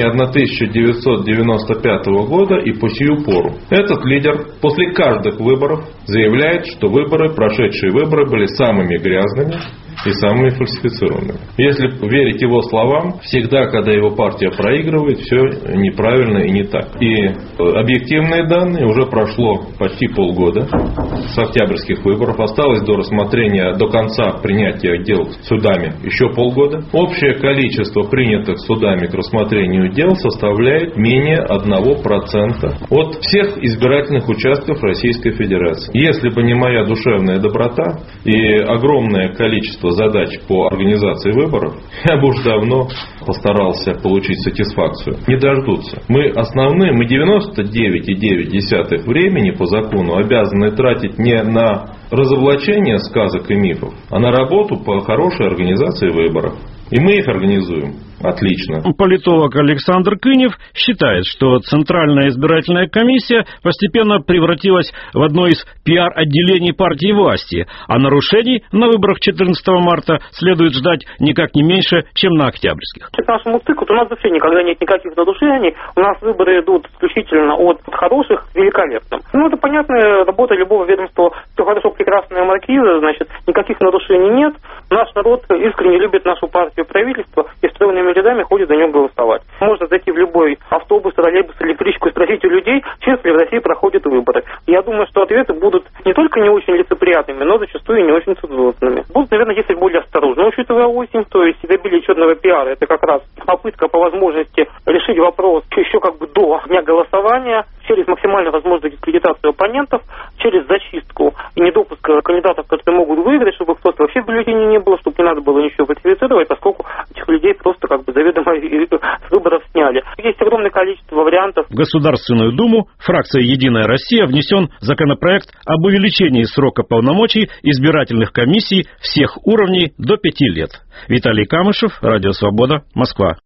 1995 года и по сию пору. Этот лидер после каждых выборов заявляет, что прошедшие выборы были самыми грязными и самыми фальсифицированными. Если верить его словам, всегда, когда его партия проигрывает, все неправильно и не так. И объективные данные, уже прошло почти полгода с октябрьских выборов, осталось до рассмотрения, до конца принятия дел судами еще полгода. Общее количество принятых судами к рассмотрению дел составляет менее 1% от всех избирательных участков Российской Федерации. Если бы не моя душевная доброта и огромное количество задач по организации выборов, я бы уж давно постарался получить сатисфакцию. Не дождутся. Мы 99,9% времени по закону обязаны тратить не на разоблачение сказок и мифов, а на работу по хорошей организации выборов. И мы их организуем. Отлично. Политолог Александр Кынев считает, что Центральная избирательная комиссия постепенно превратилась в одно из пиар-отделений партии власти, а нарушений на выборах 14 марта следует ждать никак не меньше, чем на октябрьских. К нашему циклу у нас вообще никогда нет никаких нарушений, у нас выборы идут исключительно от хороших к великолепным. Это понятная работа любого ведомства, все хорошо, прекрасная маркиза, значит, никаких нарушений нет. Наш народ искренне любит нашу партию, правительство и стройными рядами ходит за нее голосовать. Можно зайти в любой автобус, троллейбус, электричку и спросить у людей, честно ли в России проходят выборы. Я думаю, что ответы будут не только не очень лицеприятными, но зачастую и не очень цензурными. Будут, наверное, если более осторожно, учитывая осень, то есть изобилие черного пиара, это как раз попытка по возможности решить вопрос еще до дня голосования, через максимально возможную дискредитацию оппонентов, через зачистку и недопуск кандидатов, которые могут выиграть, чтобы просто вообще в бюллетене не было, чтобы не надо было ничего фальсифицировать, поскольку этих людей просто заведомо с выборов сняли. Есть огромное количество вариантов. В Государственную Думу фракцией «Единая Россия» внесен законопроект об увеличении срока полномочий избирательных комиссий всех уровней до 5 лет. Виталий Камышев, Радио Свобода, Москва.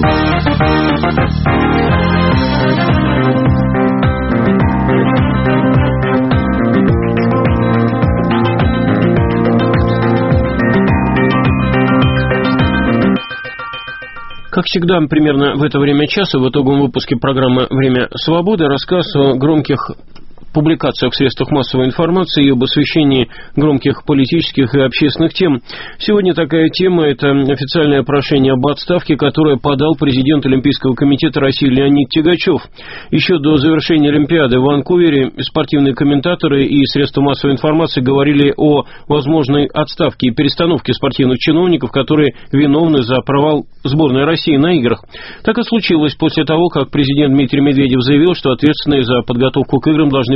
Как всегда, примерно в это время часа, в итоговом выпуске программы «Время свободы» рассказ о громких публикациях в средствах массовой информации и об освещении громких политических и общественных тем. Сегодня такая тема – это официальное прошение об отставке, которое подал президент Олимпийского комитета России Леонид Тягачев. Еще до завершения Олимпиады в Ванкувере спортивные комментаторы и средства массовой информации говорили о возможной отставке и перестановке спортивных чиновников, которые виновны за провал сборной России на играх. Так и случилось после того, как президент Дмитрий Медведев заявил, что ответственные за подготовку к играм должны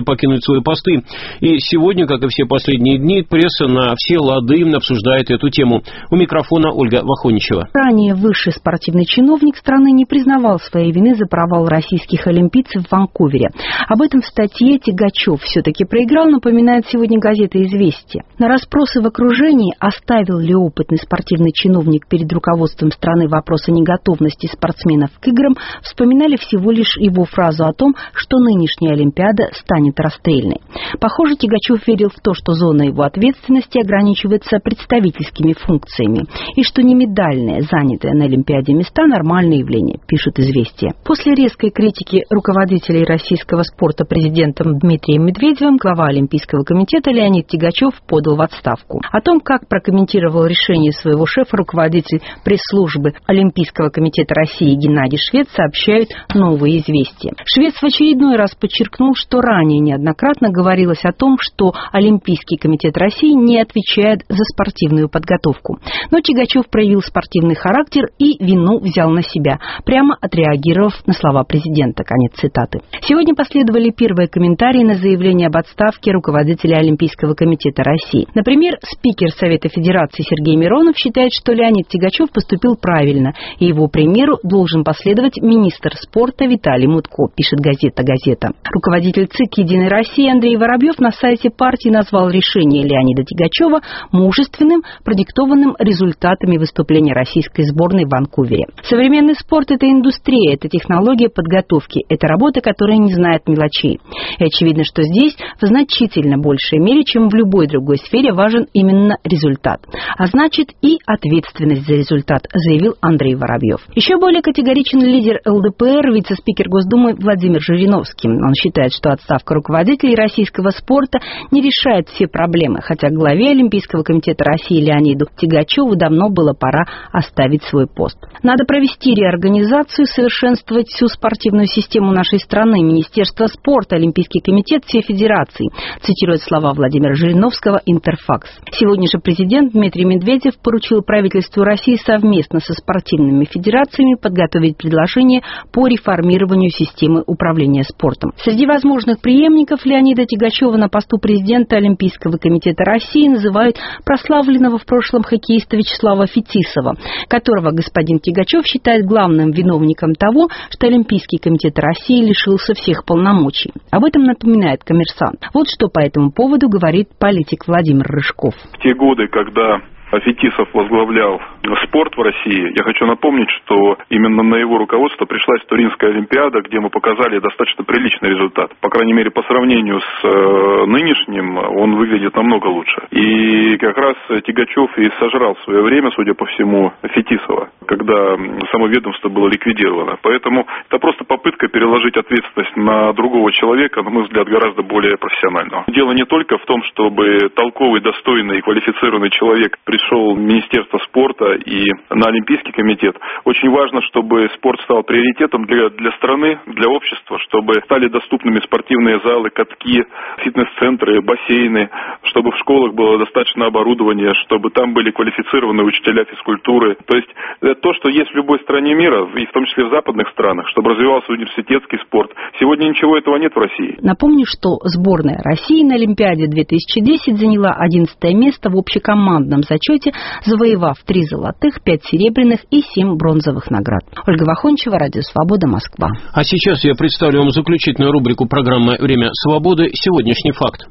покинуть свои посты. И сегодня, как и все последние дни, пресса на все лады обсуждает эту тему. У микрофона Ольга Вахоничева. Ранее высший спортивный чиновник страны не признавал своей вины за провал российских олимпийцев в Ванкувере. Об этом в статье Тягачев все-таки проиграл, напоминает сегодня газета «Известия». На расспросы в окружении, оставил ли опытный спортивный чиновник перед руководством страны вопрос о неготовности спортсменов к играм, вспоминали всего лишь его фразу о том, что нынешняя Олимпиада станет расстрельной. Похоже, Тягачев верил в то, что зона его ответственности ограничивается представительскими функциями, и что не медальные, занятые на Олимпиаде места – нормальное явление, пишет «Известия». После резкой критики руководителей российского спорта президентом Дмитрием Медведевым глава Олимпийского комитета Леонид Тягачев подал в отставку. О том, как прокомментировал решение своего шефа руководитель пресс-службы Олимпийского комитета России Геннадий Швец, сообщают «Новые известия». Швец в очередной раз подчеркнул, что ранее неоднократно говорилось о том, что Олимпийский комитет России не отвечает за спортивную подготовку. Но Тягачев проявил спортивный характер и вину взял на себя, прямо отреагировав на слова президента. Конец цитаты. Сегодня последовали первые комментарии на заявление об отставке руководителя Олимпийского комитета России. Например, спикер Совета Федерации Сергей Миронов считает, что Леонид Тягачев поступил правильно, и его примеру должен последовать министр спорта Виталий Мутко, пишет газета «Газета». Руководитель ЦИК «Единой России» Андрей Воробьев на сайте партии назвал решение Леонида Тягачева мужественным, продиктованным результатами выступления российской сборной в Ванкувере. Современный спорт – это индустрия, это технология подготовки, это работа, которая не знает мелочей. И очевидно, что здесь в значительно большей мере, чем в любой другой сфере, важен именно результат. А значит и ответственность за результат, заявил Андрей Воробьев. Еще более категоричен лидер ЛДПР, вице-спикер Госдумы Владимир Жириновский. Он считает, что отставка руководителей российского спорта не решает все проблемы, хотя главе Олимпийского комитета России Леониду Тягачеву давно было пора оставить свой пост. Надо провести реорганизацию, совершенствовать всю спортивную систему нашей страны, Министерство спорта, Олимпийский комитет, все федерации, цитирует слова Владимира Жириновского «Интерфакс». Сегодня же президент Дмитрий Медведев поручил правительству России совместно со спортивными федерациями подготовить предложение по реформированию системы управления спортом. Среди возможных преемников Леонида Тягачева на посту президента Олимпийского комитета России называют прославленного в прошлом хоккеиста Вячеслава Фетисова, которого господин Тягачев считает главным виновником того, что Олимпийский комитет России лишился всех полномочий. Об этом напоминает «Коммерсант». Вот что по этому поводу говорит политик Владимир Рыжков. В те годы, когда Фетисов возглавлял спорт в России, я хочу напомнить, что именно на его руководство пришлась Туринская Олимпиада, где мы показали достаточно приличный результат. По крайней мере, по сравнению с нынешним, он выглядит намного лучше. И как раз Тягачев и сожрал в свое время, судя по всему, Фетисова, когда само ведомство было ликвидировано. Поэтому это просто попытка переложить ответственность на другого человека, на мой взгляд, гораздо более профессионального. Дело не только в том, чтобы толковый, достойный и квалифицированный человек пришел в Министерство спорта и на Олимпийский комитет. Очень важно, чтобы спорт стал приоритетом для страны, для общества, чтобы стали доступными спортивные залы, катки, фитнес-центры, бассейны, чтобы в школах было достаточно оборудования, чтобы там были квалифицированные учителя физкультуры. То есть это то, что есть в любой стране мира, и в том числе в западных странах, чтобы развивался университетский спорт. Сегодня ничего этого нет в России. Напомню, что сборная России на Олимпиаде 2010 заняла 11 место в общекомандном зачете, завоевав 3 золотых, 5 серебряных и 7 бронзовых наград. Ольга Вахончева, Радио Свобода, Москва. А сейчас я представлю вам заключительную рубрику программы «Время свободы. Сегодняшний факт».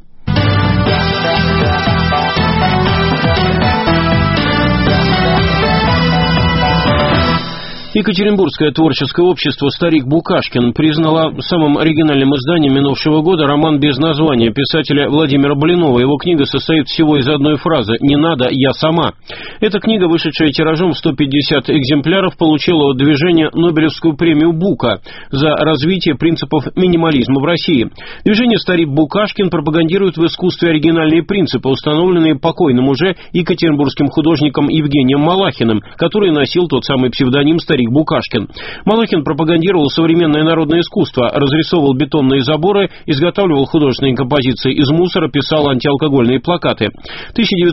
Екатеринбургское творческое общество «Старик Букашкин» признало самым оригинальным изданием минувшего года роман без названия писателя Владимира Блинова. Его книга состоит всего из одной фразы «Не надо, я сама». Эта книга, вышедшая тиражом в 150 экземпляров, получила от движения Нобелевскую премию Бука за развитие принципов минимализма в России. Движение «Старик Букашкин» пропагандирует в искусстве оригинальные принципы, установленные покойным уже екатеринбургским художником Евгением Малахиным, который носил тот самый псевдоним «Старик старик Букашкин. Малахин пропагандировал современное народное искусство, разрисовывал бетонные заборы, изготавливал художественные композиции из мусора, писал антиалкогольные плакаты. В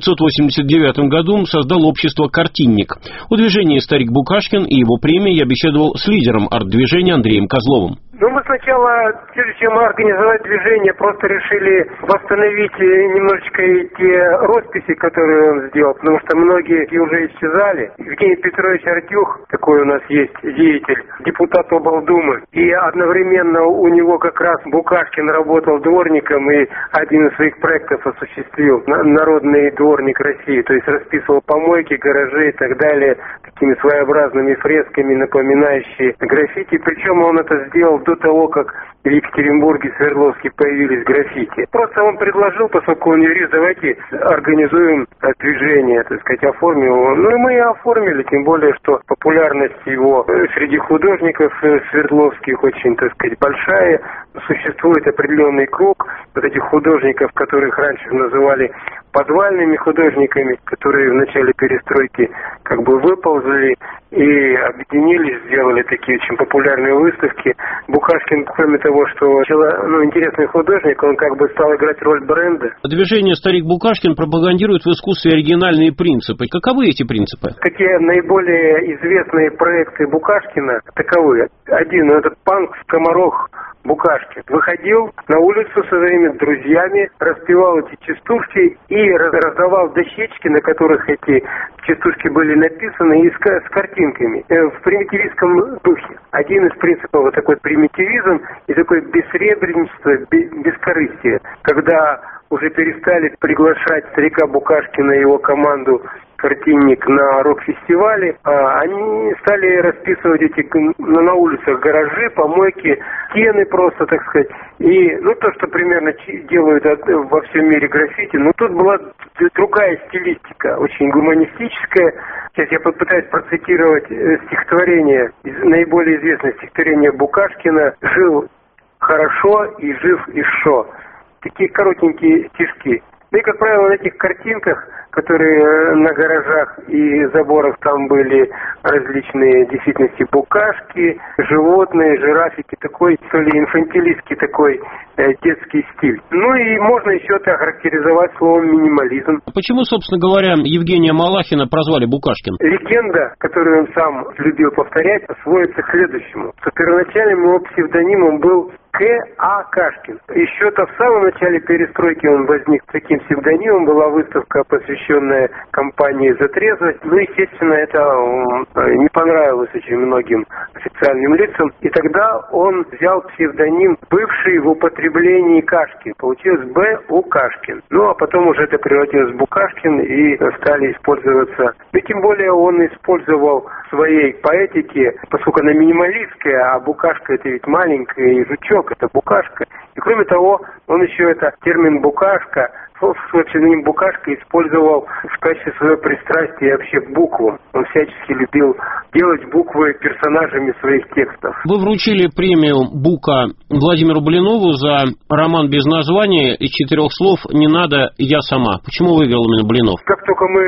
1989 году создал общество «Картинник». У движения «Старик Букашкин» и его премии я беседовал с лидером арт-движения Андреем Козловым. Мы сначала, прежде чем организовать движение, просто решили восстановить немножечко те росписи, которые он сделал, потому что многие уже исчезали. Евгений Петрович Артюх, такой у нас есть деятель, депутат облдумы, и одновременно у него как раз Букашкин работал дворником и один из своих проектов осуществил, народный дворник России, то есть расписывал помойки, гаражи и так далее, такими своеобразными фресками, напоминающие граффити, причем он это сделал до того, как в Екатеринбурге, Свердловске появились граффити. Просто он предложил, поскольку он юрист, давайте организуем движение, так сказать, оформим его. Ну и мы и оформили, тем более, что популярность его среди художников свердловских очень, так сказать, большая. Существует определенный круг вот этих художников, которых раньше называли подвальными художниками, которые в начале перестройки как бы выползли и объединились, сделали такие очень популярные выставки. Букашкин, кроме того, что интересный художник, он как бы стал играть роль бренда. Движение «Старик Букашкин» пропагандирует в искусстве оригинальные принципы. Каковы эти принципы? Какие наиболее известные проекты Букашкина таковы? Один, это панк-скоморох Букашкин. Выходил на улицу со своими друзьями, распевал эти частушки и раздавал дощечки, на которых эти частушки были написаны, и с картинками в примитивистском духе. Один из принципов вот такой примитивизм и такое бессребреничество, бескорыстие. Когда уже перестали приглашать старика Букашкина и его команду «Картинник» на рок-фестивале, они стали расписывать на улицах гаражи, помойки, стены просто, так сказать. И, то, что примерно делают во всем мире граффити, тут была другая стилистика, очень гуманистическая. Сейчас я попытаюсь процитировать стихотворение, наиболее известное стихотворение Букашкина «Жил хорошо и жив и шо». Такие коротенькие стишки. И, как правило, на этих картинках, которые на гаражах и заборах, там были различные действительности букашки, животные, жирафики, такой, то ли инфантилистский такой детский стиль. И можно еще это охарактеризовать словом минимализм. Почему, собственно говоря, Евгения Малахина прозвали Букашкин? Легенда, которую он сам любил повторять, сводится к следующему. Что первоначальным его псевдонимом был К.А. Кашкин. Еще-то в самом начале перестройки он возник таким псевдонимом, была выставка, посвященная кампании «За трезвость». Естественно, это не понравилось очень многим официальным лицам. И тогда он взял псевдоним, бывший в употреблении Кашкин. Получилось Б.У. Кашкин. А потом уже это превратилось в Букашкин и стали использоваться. И тем более он использовал в своей поэтике, поскольку она минималистская, а букашка это ведь маленькая, и жучок это букашка. И кроме того, он еще термин букашка, свой псевдоним Букашка использовал в качестве своего пристрастия вообще к буквам. Он всячески любил делать буквы персонажами своих текстов. Вы вручили премию Бука Владимиру Блинову за роман без названия из 4 слов «Не надо, я сама». Почему выиграл именно Блинов? Как только мы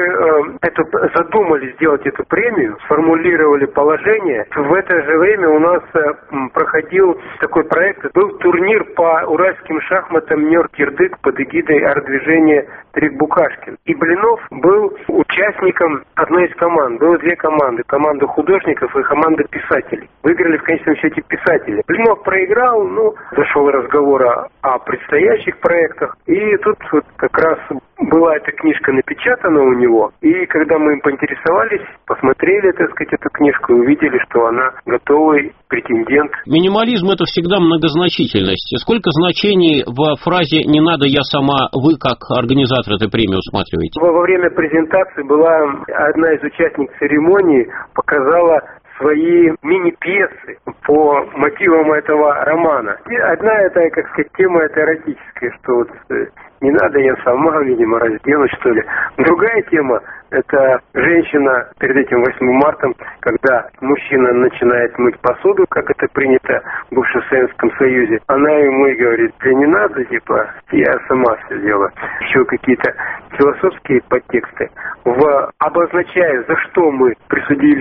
задумали сделать эту премию, сформулировали положение, в это же время у нас проходил такой проект, был турнир по уральским шахматам «Нью-Йорк-Кирдык» под эгидой арт-движения «Старик Букашкин». И Блинов был участником одной из команд. Было 2 команды. Команда художников и команда писателей. Выиграли в конечном счете писатели. Блинов проиграл, зашел разговор о предстоящих проектах. И тут как раз была эта книжка напечатана у него. И когда мы им поинтересовались, посмотрели, так сказать, эту книжку и увидели, что она готовый претендент. Минимализм — это всегда многозначительность. Сколько значений в фразе «не надо, я сама» вы, как организатор этой премии, усматриваете? Во время презентации была одна из участниц церемонии, показала свои мини-пьесы по мотивам этого романа. И одна тема эротическая, что не надо, я сама, видимо, разденусь, что ли. Другая тема – это женщина перед этим 8 марта, когда мужчина начинает мыть посуду, как это принято в бывшем Советском Союзе. Она ему и говорит: да не надо, я сама все сделала. Еще какие-то философские подтексты, обозначая, за что мы присудили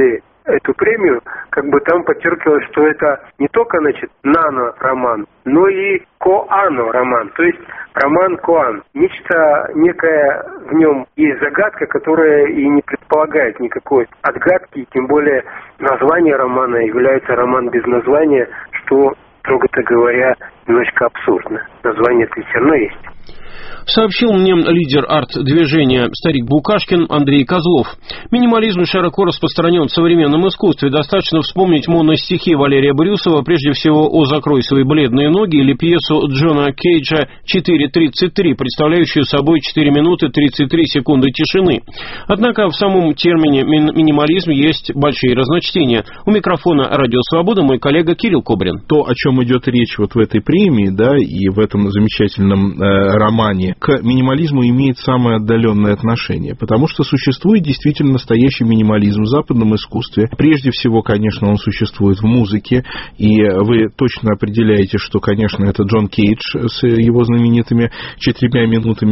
эту премию, как бы там подчеркивалось, что это не только, значит, нано-роман, но и коано-роман, то есть роман-коан. Нечто некое в нем есть загадка, которая и не предполагает никакой отгадки, и тем более название романа является роман без названия, что, строго-то говоря, немножко абсурдно. Название-то все равно есть. Сообщил мне лидер арт-движения «Старик Букашкин» Андрей Козлов. Минимализм широко распространен в современном искусстве. Достаточно вспомнить моностихи Валерия Брюсова, прежде всего о «Закрой свои бледные ноги» или пьесу Джона Кейджа «4.33», представляющую собой 4 минуты 33 секунды тишины. Однако в самом термине минимализм есть большие разночтения. У микрофона «Радио Свобода» мой коллега Кирилл Кобрин. То, о чем идет речь вот в этой премии, да, и в этом замечательном романе, к минимализму имеет самое отдаленное отношение, потому что существует действительно настоящий минимализм в западном искусстве. Прежде всего, конечно, он существует в музыке, и вы точно определяете, что, конечно, это Джон Кейдж с его знаменитыми 4 минутами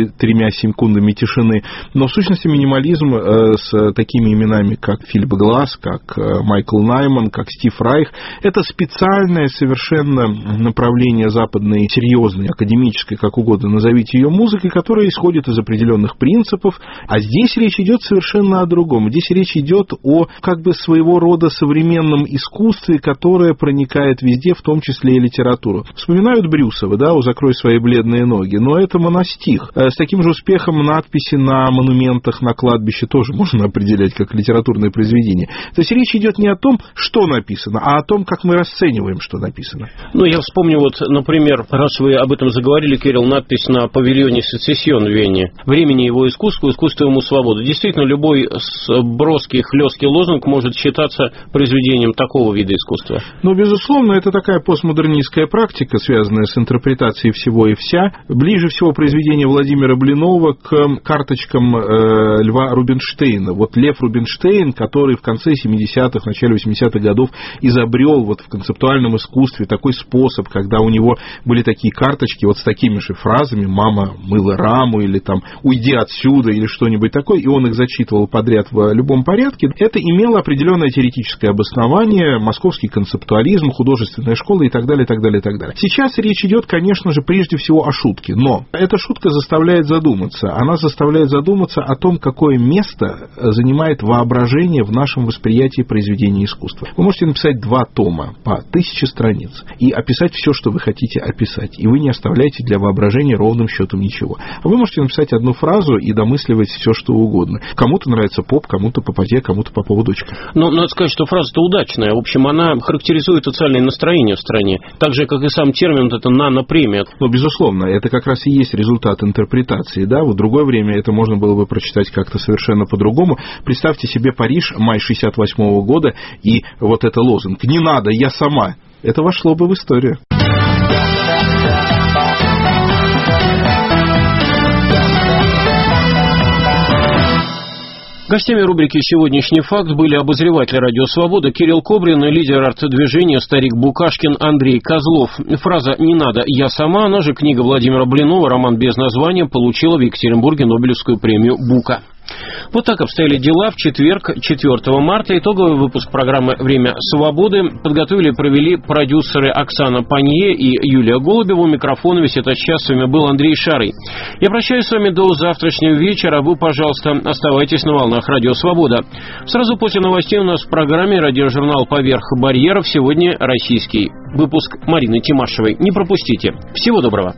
33 секундами тишины, но в сущности минимализм с такими именами, как Филипп Гласс, как Майкл Найман, как Стив Райх, это специальное совершенно направление западной, серьезной, академической, как угодно назовите ее, музыкой, которая исходит из определенных принципов, а здесь речь идет совершенно о другом. Здесь речь идет о как бы своего рода современном искусстве, которое проникает везде, в том числе и литературу. Вспоминают Брюсова, да, о «Закрой свои бледные ноги», но это моностих. С таким же успехом надписи на монументах, на кладбище тоже можно определять как литературное произведение. То есть речь идет не о том, что написано, а о том, как мы расцениваем, что написано. Ну, я вспомню, вот, например, раз вы об этом заговорили, Кирилл, надпись на павильоне «Сецессион» в Вене. «Времени его искусству, искусство ему свобода». Действительно, любой броский, хлесткий лозунг может считаться произведением такого вида искусства. Ну, безусловно, это такая постмодернистская практика, связанная с интерпретацией всего и вся. Ближе всего произведение Владимира Блинова к карточкам Льва Рубинштейна. Вот Лев Рубинштейн, который в конце 70-х, начале 80-х годов изобрел вот в концептуальном искусстве такой способ, когда у него были такие карточки вот с такими же фразами: «Мама мыла раму», или там «Уйди отсюда», или что-нибудь такое, и он их зачитывал подряд в любом порядке. Это имело определенное теоретическое обоснование, московский концептуализм, художественная школа и так далее, и так далее, и так далее. Сейчас речь идет, конечно же, прежде всего о шутке, но эта шутка заставляет задуматься. Она заставляет задуматься о том, какое место занимает воображение в нашем восприятии произведения искусства. Вы можете написать 2 тома по 1000 страниц и описать все, что вы хотите описать, и вы не оставляете для воображения ровным счетом ничего. А вы можете написать 1 фразу и домысливать все, что угодно. Кому-то нравится поп, кому-то попадья, кому-то Попова дочка. Но надо сказать, что фраза-то удачная. В общем, она характеризует социальное настроение в стране. Так же, как и сам термин, это нано-премия. Ну, безусловно, это как раз и есть результат интерпретации. Да? В другое время это можно было бы прочитать как-то совершенно по-другому. Представьте себе Париж, май 68-го года, и вот это лозунг: «Не надо, я сама». Это вошло бы в историю. Гостями рубрики «Сегодняшний факт» были обозреватель «Радио Свобода» Кирилл Кобрин и лидер арт-движения «Старик Букашкин» Андрей Козлов. Фраза «Не надо, я сама», она же книга Владимира Блинова, роман без названия, получила в Екатеринбурге Нобелевскую премию «Бука». Вот так обстояли дела в четверг, 4 марта. Итоговый выпуск программы «Время свободы» подготовили и провели продюсеры Оксана Панье и Юлия Голубева. У микрофона весь этот час с вами был Андрей Шарый. Я прощаюсь с вами до завтрашнего вечера. Вы, пожалуйста, оставайтесь на волнах «Радио Свобода». Сразу после новостей у нас в программе радиожурнал «Поверх барьеров». Сегодня российский выпуск Марины Тимашевой. Не пропустите. Всего доброго.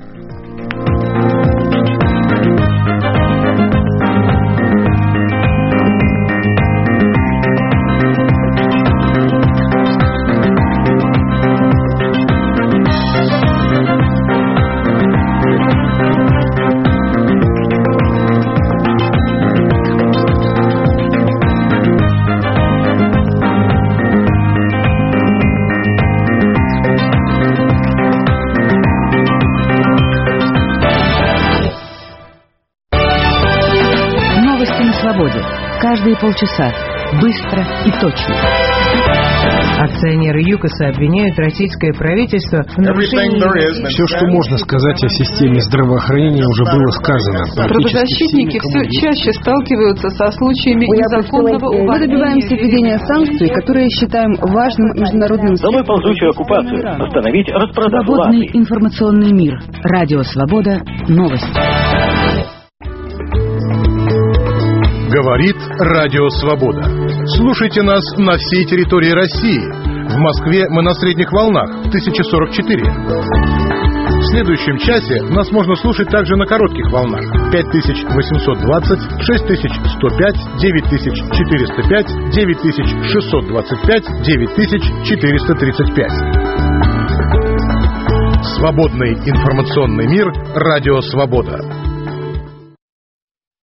Каждые полчаса. Быстро и точно. Акционеры ЮКОСа обвиняют российское правительство в нарушении... Все, что можно сказать о системе здравоохранения, уже было сказано. Правозащитники все чаще сталкиваются со случаями незаконного увольнения. Мы добиваемся введения санкций, которые считаем важным международным... Долой ползучую оккупацию. Остановить распродажу. Свободный информационный мир. Радио Свобода. Новости. Говорит Радио Свобода. Слушайте нас на всей территории России. В Москве мы на средних волнах 1044. В следующем часе нас можно слушать также на коротких волнах 5820, 6105, 9405, 9625, 9435. Свободный информационный мир. Радио Свобода.